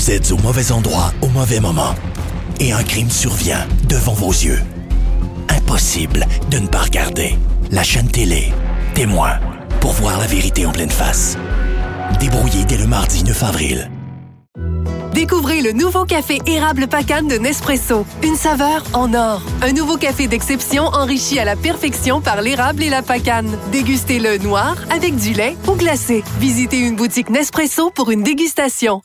Vous êtes au mauvais endroit au mauvais moment. Et un crime survient devant vos yeux. Impossible de ne pas regarder. La chaîne télé, Témoin, pour voir la vérité en pleine face. Débrouillé dès le mardi 9 avril. Découvrez le nouveau café érable Pacane de Nespresso. Une saveur en or. Un nouveau café d'exception enrichi à la perfection par l'érable et la pacane. Dégustez-le noir, avec du lait ou glacé. Visitez une boutique Nespresso pour une dégustation.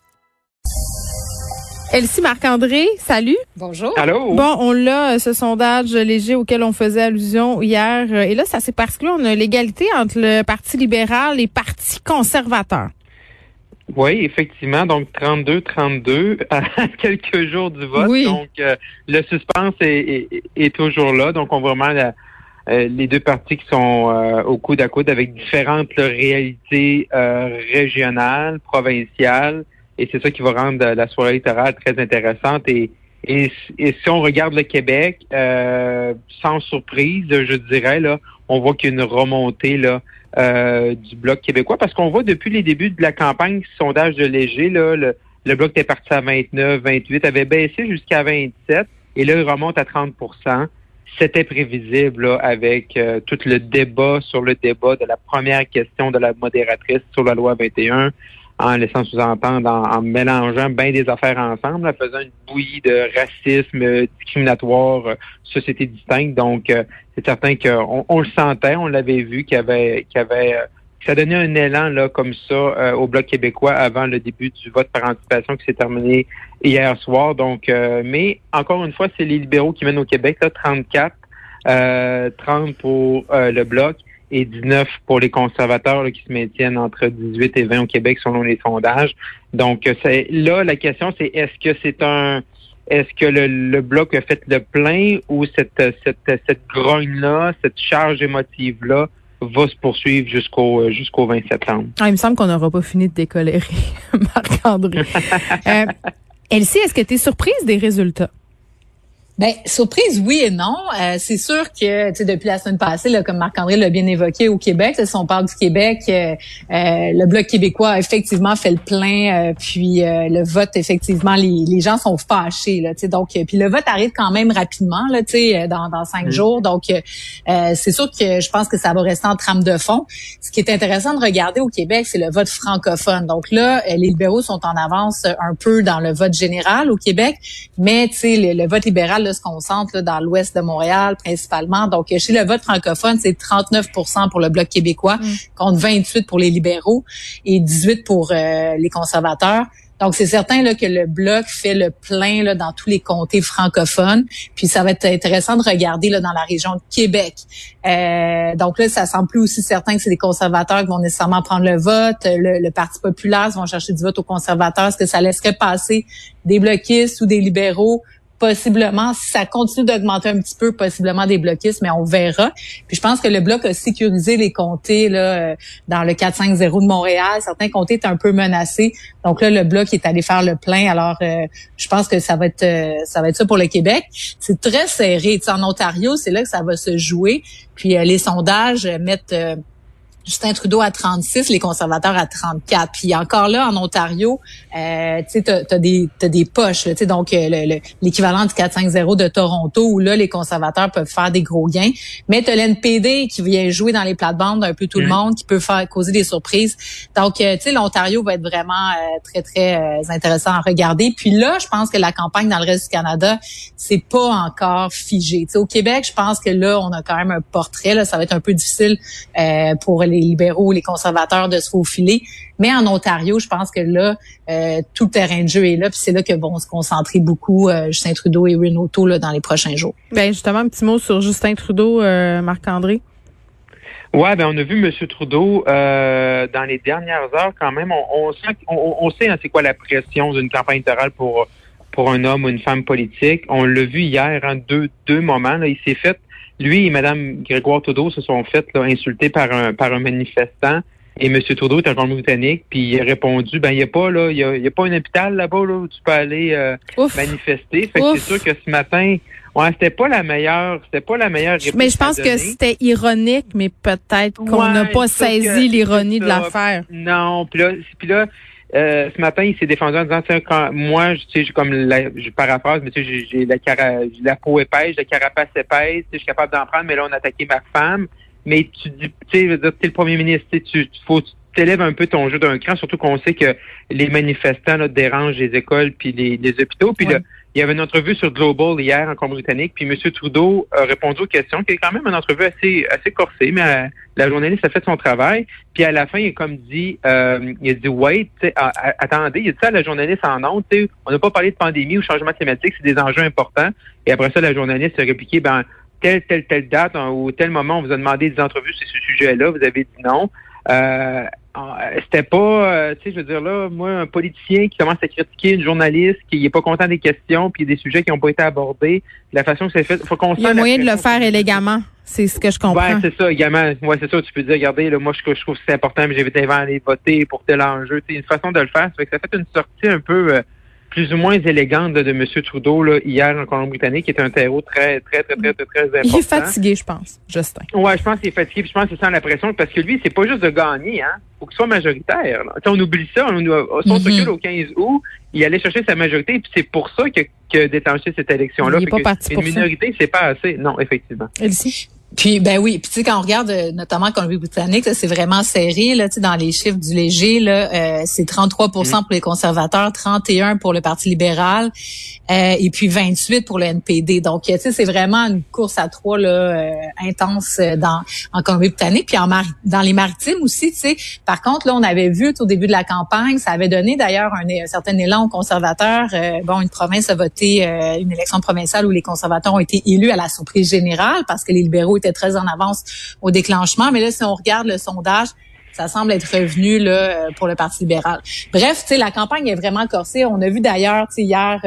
Elsie Marc-André, salut. Bonjour. Allô? Bon, on l'a, ce sondage léger auquel on faisait allusion hier. Et là, c'est assez particulier. On a l'égalité entre le Parti libéral et le Parti conservateur. Oui, effectivement. Donc, 32-32 à quelques jours du vote. Oui. Donc, le suspense est toujours là. Donc, on voit vraiment les deux partis qui sont au coude à coude avec différentes réalités régionales, provinciales. Et c'est ça qui va rendre la soirée électorale très intéressante. Et si on regarde le Québec, sans surprise, je dirais, là, on voit qu'il y a une remontée là du Bloc québécois. Parce qu'on voit depuis les débuts de la campagne, sondage de Léger, là, le Bloc était parti à 29, 28, avait baissé jusqu'à 27. Et là, il remonte à 30%. C'était prévisible là, avec tout le débat sur le débat de la première question de la modératrice sur la loi 21, en laissant sous-entendre, en mélangeant bien des affaires ensemble, en faisant une bouillie de racisme discriminatoire, société distincte. Donc, c'est certain qu'on le sentait, on l'avait vu, que ça donnait un élan là comme ça au Bloc québécois avant le début du vote par anticipation qui s'est terminé hier soir. Donc, mais encore une fois, c'est les libéraux qui mènent au Québec, là, 34, 30 pour le Bloc et 19 pour les conservateurs là, qui se maintiennent entre 18 et 20 au Québec selon les sondages. Donc, la question, c'est est-ce que le Bloc a fait le plein ou cette grogne-là, cette charge émotive-là va se poursuivre jusqu'au 20 septembre? Il me semble qu'on n'aura pas fini de décolérer, Marc-André. Elsie, est-ce que tu es surprise des résultats? Ben, surprise, oui et non. C'est sûr que, tu sais, depuis la semaine passée, là, comme Marc-André l'a bien évoqué au Québec, si on parle du Québec, le Bloc québécois a effectivement fait le plein, puis le vote, effectivement, les gens sont fâchés, là, tu sais, donc, puis le vote arrive quand même rapidement, là, tu sais, dans 5 jours, donc c'est sûr que je pense que ça va rester en trame de fond. Ce qui est intéressant de regarder au Québec, c'est le vote francophone. Donc là, les libéraux sont en avance un peu dans le vote général au Québec, mais tu sais, le vote libéral là, se concentre là, dans l'ouest de Montréal principalement. Donc, chez le vote francophone, c'est 39% pour le Bloc québécois, contre 28 pour les libéraux et 18 pour les conservateurs. Donc, c'est certain là, que le Bloc fait le plein là, dans tous les comtés francophones. Puis, ça va être intéressant de regarder là, dans la région de Québec. Donc là, ça semble plus aussi certain que c'est les conservateurs qui vont nécessairement prendre le vote. Le Parti populaire vont chercher du vote aux conservateurs. Est-ce que ça laisserait passer des bloquistes ou des libéraux? Possiblement, si ça continue d'augmenter un petit peu, possiblement des bloquistes, mais on verra. Puis je pense que le Bloc a sécurisé les comtés là dans le 450 de Montréal. Certains comtés étaient un peu menacés. Donc là, le Bloc est allé faire le plein. Alors, je pense que ça va être ça pour le Québec. C'est très serré. Tu sais, en Ontario, c'est là que ça va se jouer. Puis les sondages mettent Justin Trudeau à 36, les conservateurs à 34. Puis encore là, en Ontario, tu sais, t'as des poches, tu sais, donc l'équivalent du 4-5-0 de Toronto, où là, les conservateurs peuvent faire des gros gains. Mais t'as l'NPD qui vient jouer dans les plates-bandes d'un peu tout le monde, qui peut causer des surprises. Donc, tu sais, l'Ontario va être vraiment très, très intéressant à regarder. Puis là, je pense que la campagne dans le reste du Canada, c'est pas encore figé. Tu sais, au Québec, je pense que là, on a quand même un portrait. Là, ça va être un peu difficile pour les libéraux, les conservateurs de se faufiler. Mais en Ontario, je pense que là, tout le terrain de jeu est là. Puis c'est là que vont se concentrer beaucoup Justin Trudeau et Erin O'Toole là, dans les prochains jours. Ben justement, un petit mot sur Justin Trudeau, Marc-André. Ouais, ben on a vu M. Trudeau dans les dernières heures quand même. On sait c'est quoi la pression d'une campagne électorale pour un homme ou une femme politique. On l'a vu hier, deux moments. Là, il s'est fait. Lui et Mme Grégoire Trudeau se sont fait là, insulter par un manifestant. Et M. Trudeau est un Colombie-Britannique, puis il a répondu, il n'y a pas un hôpital là-bas là, où tu peux aller manifester. Fait que c'est sûr que ce matin, c'était pas la meilleure réponse. Mais je pense que c'était ironique, mais peut-être qu'on n'a pas saisi l'ironie de l'affaire. Non, puis là, ce matin, il s'est défendu en disant, quand moi, je paraphrase, mais j'ai la peau épaisse, la carapace épaisse, je suis capable d'en prendre, mais là, on a attaqué ma femme. Mais tu dis, tu sais, t'es le premier ministre, tu t'élèves un peu ton jeu d'un cran, surtout qu'on sait que les manifestants là, dérangent les écoles puis les hôpitaux. Puis là, il y avait une entrevue sur Global hier en Colombie-Britannique, puis M. Trudeau a répondu aux questions, qui est quand même une entrevue assez corsée, mais la journaliste a fait son travail. Puis à la fin, il a comme dit, il a dit, wait, attendez, il a dit ça à la journaliste en ondes, on n'a pas parlé de pandémie ou changement climatique, c'est des enjeux importants. Et après ça, la journaliste a répliqué, telle date ou tel moment, on vous a demandé des entrevues sur ce sujet-là, vous avez dit non. C'était pas, je veux dire là, moi, un politicien qui commence à critiquer une journaliste, qui n'est pas content des questions, puis des sujets qui n'ont pas été abordés, la façon que c'est fait, faut qu'on. Il y a moyen de le faire élégamment. C'est ce que je comprends. Ouais, c'est ça, également. Ouais, c'est ça. Tu peux dire, regardez, là, moi, je trouve que c'est important, mais j'avais avant aller voter pour tel enjeu. C'est une façon de le faire. Ça fait que ça fait une sortie un peu plus ou moins élégante de M. Trudeau là, hier en Colombie-Britannique, qui est un terreau très important. Il est fatigué, je pense, Justin. Ouais, je pense qu'il est fatigué, puis je pense qu'il sent la pression, parce que lui, c'est pas juste de gagner, hein. Faut qu'il soit majoritaire. On oublie ça. Son recul au 15 août, il allait chercher sa majorité, puis c'est pour ça que déclenché cette élection-là. Il est pas parti pour une minorité, c'est pas assez. Non, effectivement. Elsie? Puis oui, puis tu sais quand on regarde notamment Colombie-Britannique, c'est vraiment serré là, tu sais dans les chiffres du léger là, c'est 33% pour les conservateurs, 31 pour le Parti libéral et puis 28 pour le NPD. Donc tu sais c'est vraiment une course à trois là intense en Colombie-Britannique, puis dans les maritimes aussi, tu sais. Par contre là, on avait vu au début de la campagne, ça avait donné d'ailleurs un certain élan aux conservateurs. Une province a voté une élection provinciale où les conservateurs ont été élus à la surprise générale parce que les libéraux était très en avance au déclenchement. Mais là, si on regarde le sondage, ça semble être revenu là pour le Parti libéral. Bref, tu sais, la campagne est vraiment corsée. On a vu d'ailleurs, tu sais, hier,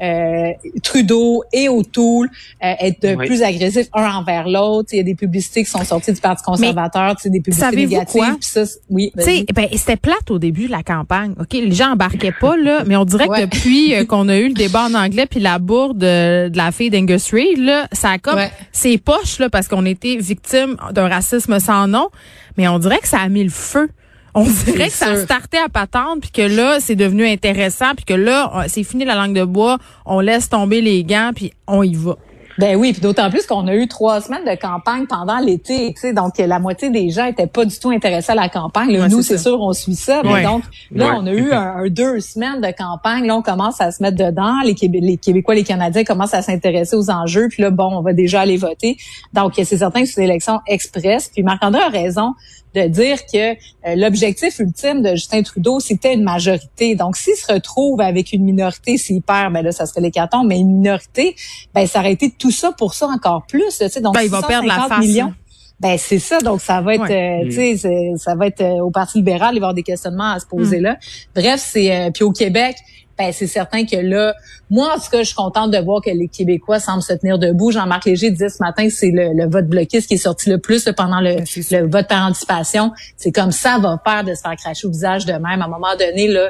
Trudeau et O'Toole être de plus agressifs un envers l'autre. Il y a des publicités qui sont sorties du Parti conservateur, tu sais, des publicités négatives. Pis ça, oui. Tu sais, c'était plate au début de la campagne. Ok, les gens embarquaient pas là, mais on dirait que depuis qu'on a eu le débat en anglais puis la bourde de la fille d'Angus Reid là, ça a comme ses poches là parce qu'on était victime d'un racisme sans nom. Mais on dirait que ça a mis le feu. On dirait que ça a starté à patente, puis que là, c'est devenu intéressant, puis que là, c'est fini la langue de bois, on laisse tomber les gants, puis on y va. Ben oui, puis d'autant plus qu'on a eu 3 semaines de campagne pendant l'été, tu sais, donc la moitié des gens étaient pas du tout intéressés à la campagne. Là, nous, c'est sûr, on suit ça, mais donc là, on a eu 2 semaines de campagne. Là, on commence à se mettre dedans. Les Québécois, les Canadiens commencent à s'intéresser aux enjeux. Puis là, on va déjà aller voter. Donc, c'est certain que c'est une élection express. Puis Marc-André a raison de dire que l'objectif ultime de Justin Trudeau, c'était une majorité. Donc, s'il se retrouve avec une minorité, s'il perd, ben là, ça serait l'hécatombe, mais une minorité, ben ça aurait été tout ça pour ça encore plus. Tu sais, donc, il va perdre la face. Millions. Ben c'est ça, donc ça va être, tu sais, ça va être au Parti libéral, il va y avoir des questionnements à se poser là. Bref, c'est puis au Québec. Ben c'est certain que là, moi en tout cas, je suis contente de voir que les Québécois semblent se tenir debout. Jean-Marc Léger disait ce matin, c'est le vote bloquiste qui est sorti le plus pendant le vote par anticipation. C'est comme ça va faire de se faire cracher au visage de même. À un moment donné, là,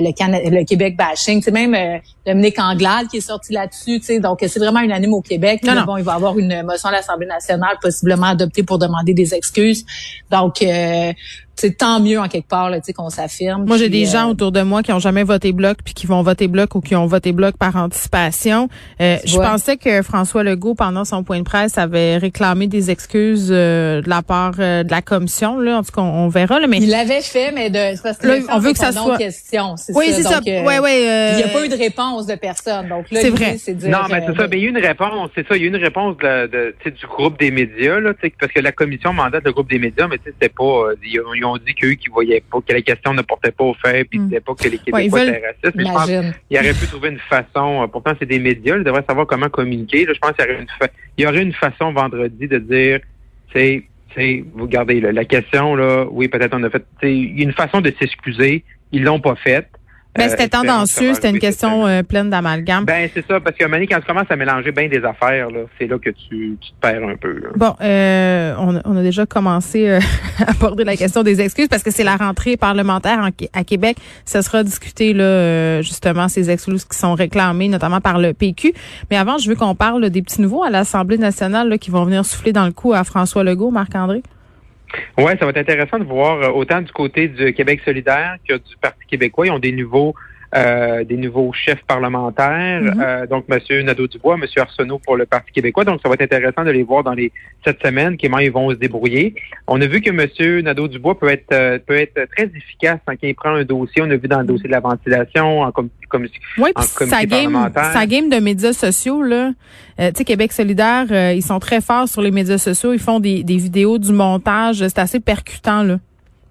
le Québec bashing, c'est même Dominique Anglade qui est sorti là-dessus. Donc c'est vraiment unanime au Québec. Puis, bon, il va y avoir une motion à l'Assemblée nationale possiblement adoptée pour demander des excuses. Donc c'est tant mieux en quelque part là, qu'on s'affirme. Moi, j'ai des gens autour de moi qui ont jamais voté bloc puis qui vont voter bloc ou qui ont voté bloc par anticipation. Je pensais que François Legault, pendant son point de presse, avait réclamé des excuses de la part de la commission. Là, en tout cas, on verra. Là, mais il l'avait fait, mais c'est parce que là, on veut que ça soit question. C'est ça. Donc, il n'y a pas eu de réponse de personne. Donc là, c'est vrai. C'est dire, non, mais c'est ça. Mais il y a eu une réponse. C'est ça. Il y a eu une réponse du groupe des médias là, parce que la commission mandate le groupe des médias, mais c'était pas. Ils ont dit qu'eux qui voyaient pas que la question ne portait pas au fait, puis c'était pas que les Québécois étaient racistes. Mais je pense qu'il aurait pu trouver une façon. Pourtant, c'est des médias, ils devraient savoir comment communiquer. Là, je pense qu'il y aurait une façon vendredi de dire, vous regardez là, la question là, oui, peut-être on a fait. Il y a une façon de s'excuser. Ils l'ont pas faite. Ben, c'était tendancieux, c'était une question pleine d'amalgame. Ben, c'est ça, parce qu'à un moment donné, quand tu commences à mélanger bien des affaires, là, c'est là que tu te perds un peu, là. Bon, on a déjà commencé à aborder la question des excuses parce que c'est la rentrée parlementaire à Québec. Ça sera discuté, là, justement, ces excuses qui sont réclamées, notamment par le PQ. Mais avant, je veux qu'on parle des petits nouveaux à l'Assemblée nationale, là, qui vont venir souffler dans le cou à François Legault, Marc-André. Oui, ça va être intéressant de voir autant du côté du Québec solidaire que du Parti québécois. Ils ont des nouveaux chefs parlementaires, donc M. Nadeau-Dubois, M. Arsenault pour le Parti québécois. Donc, ça va être intéressant de les voir dans cette semaine, comment ils vont se débrouiller. On a vu que M. Nadeau-Dubois peut être très efficace quand il prend un dossier. On a vu dans le dossier de la ventilation, en comité parlementaire. Sa game de médias sociaux, là. Tu sais, Québec solidaire, ils sont très forts sur les médias sociaux. Ils font des vidéos, du montage. C'est assez percutant, là.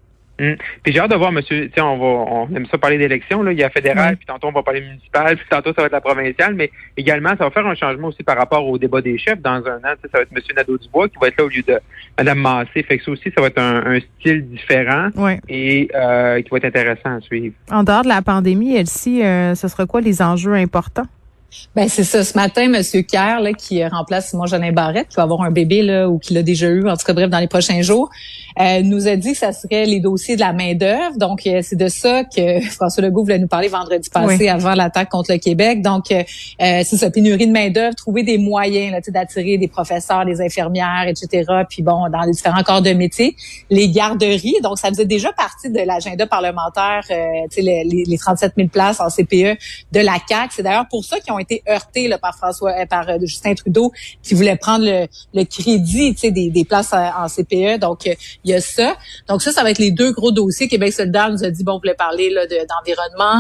Puis j'ai hâte de voir, monsieur, on aime ça parler d'élections, là. Il y a fédéral, puis tantôt on va parler municipal, puis tantôt ça va être la provinciale, mais également, ça va faire un changement aussi par rapport au débat des chefs dans un an. Ça va être monsieur Nadeau-Dubois qui va être là au lieu de Mme Massé. Fait que ça aussi, ça va être un style différent et qui va être intéressant à suivre. En dehors de la pandémie, Elsie, ce sera quoi les enjeux importants? Ben c'est ça. Ce matin, M. Kerr, là, qui remplace Simon-Jolin Barrette, qui va avoir un bébé là ou qui l'a déjà eu, en tout cas bref, dans les prochains jours, nous a dit que ça serait les dossiers de la main-d'œuvre. Donc, c'est de ça que François Legault voulait nous parler vendredi passé avant l'attaque contre le Québec. Donc, c'est ça, pénurie de main-d'œuvre, trouver des moyens là, d'attirer des professeurs, des infirmières, etc. Puis bon, dans les différents corps de métier, les garderies. Donc, ça faisait déjà partie de l'agenda parlementaire, les 37 000 places en CPE de la CAQ. C'est d'ailleurs pour ça qu'ils ont été heurtés là, par Justin Trudeau, qui voulait prendre le crédit, des places en CPE. Donc, il y a ça. Donc, ça va être les deux gros dossiers. Québec solidaire nous a dit, on voulait parler là, d'environnement.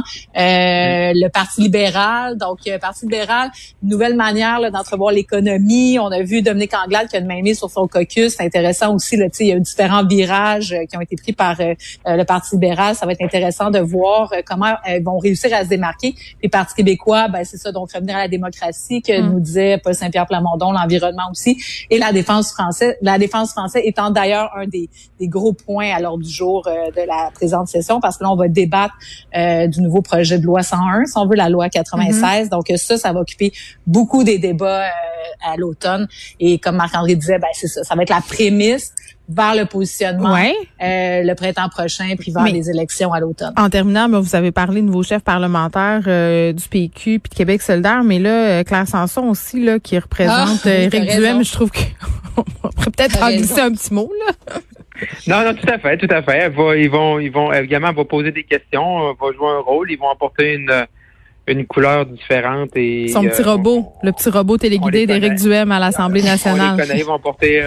Le Parti libéral. Donc, Parti libéral, nouvelle manière là, d'entrevoir l'économie. On a vu Dominique Anglade qui a une main mise sur son caucus. C'est intéressant aussi. Là, il y a eu différents virages qui ont été pris par le Parti libéral. Ça va être intéressant de voir comment ils vont réussir à se démarquer. Les Partis québécois, c'est ça, donc revenir à la démocratie que nous disait Paul Saint-Pierre Plamondon, l'environnement aussi, et la défense française. La défense française étant d'ailleurs un des gros points à l'ordre du jour de la présente session, parce que là, on va débattre du nouveau projet de loi 101, si on veut, la loi 96. Donc ça va occuper beaucoup des débats à l'automne. Et comme Marc-André disait, c'est ça va être la prémisse vers le positionnement le printemps prochain, puis vers les élections à l'automne. En terminant, vous avez parlé de nouveaux chefs parlementaires du PQ puis de Québec solidaire, mais là, Claire Sanson aussi, là, qui représente Éric Duhem, je trouve qu'on pourrait peut-être en glisser un petit mot, là. Non, tout à fait. Ils vont également, va poser des questions, va jouer un rôle, ils vont apporter une couleur différente et son petit robot, le petit robot téléguidé d'Éric Duhem à l'Assemblée nationale. On les connaît, ils vont porter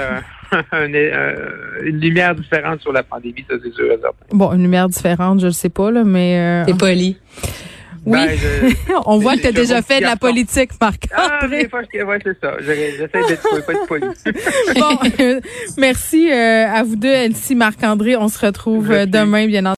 une lumière différente sur la pandémie, ça c'est sûr. Bon, une lumière différente, je le sais pas là, mais t'es poli. Oui, on voit que tu as déjà fait de la politique, Marc-André. Des fois, c'est ça. J'essaie d'être poli. Bon, merci à vous deux, Elsie, Marc-André. On se retrouve demain, bien entendu.